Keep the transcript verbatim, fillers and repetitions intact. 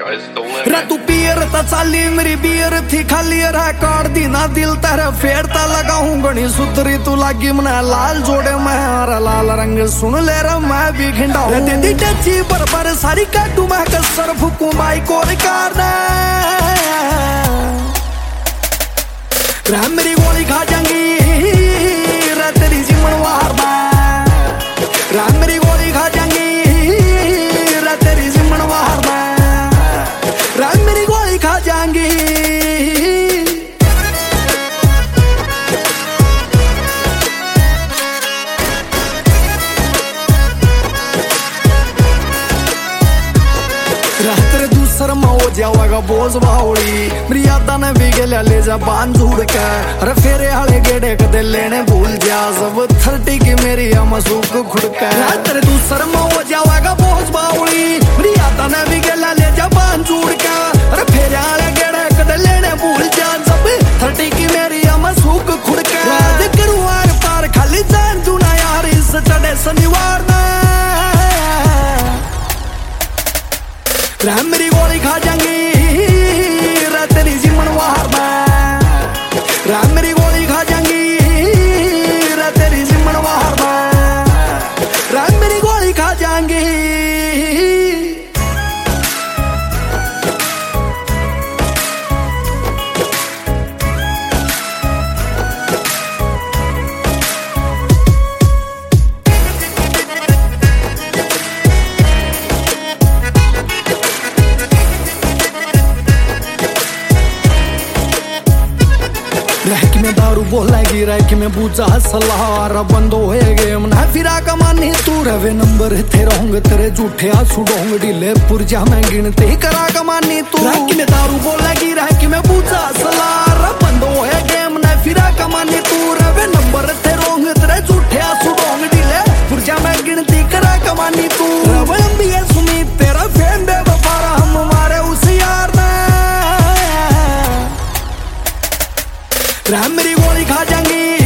Sky's the limit. रे तू पियर ता चाली मेरी बियर थी खाली रे काट दी ना दिल तेरे फेरता लगाऊं गणी सुतरी तू लागी मना लाल जोड़े मैं हरा लाल रंग सुन ले रे मैं भी घिंडा रे दे दी टची पर पर सारी काटू मैं कसर फुकू माई को रिकार ने रे मेरी गोली खा जाएंगी रे तेरी जीवन वार में रे मेरी गोली खा जाएंगी रे तेरी जीवन वार में रे मेरी गोली खा जाएंगी तेरे दूसर में हो जाएगा बोझ बावड़ी मेरी यादा ने भी गलिया ले जा बांध झूड़ के अरे फेरे हाले गेड़े कदे लेने भूल जा सब थर्टी की मेरी अमसूक खुड़का तेरे दूसर में हो जाएगा बोझ बावड़ी मेरी यादा ने भी गलिया ले जा बांध झूड़ के अरे फेरे हाले गेड़े कदे लेने भूल जा सब थर्टी की मेरी अमसूक खुड़का करूँ आर पार खाली जान तू ना यार इस चढ़े शनिवार में रे मेरी गोली खा जाएंगी रे तेरी जीवन वार में रे मेरी गोली खा जाएंगी रे तेरी जीवन वार में रे मेरी गोली खा जाएंगी रैक में दारू बोलेगी रैक में बूझा सलार बंदो है गेम ना फिरा कमानी तू रवे नंबर थे रहूंगे तेरे झूठे आंसू डोंग ढीले पुरजा में गिनते करा कमानी तू रैक में दारू बोलेगी रैक में बूझा सलार बंदो है गेम ना फिरा कमानी तू रवे नंबर थे रहूंगे तेरे झूठे आंसू डोंग ढीले पुरजा में गिनती करा कमानी तू रवे भी है सुमित तेरा फैन बेवफारा हम हमारे उस यार ने रे मेरी गोली खा जाएंगी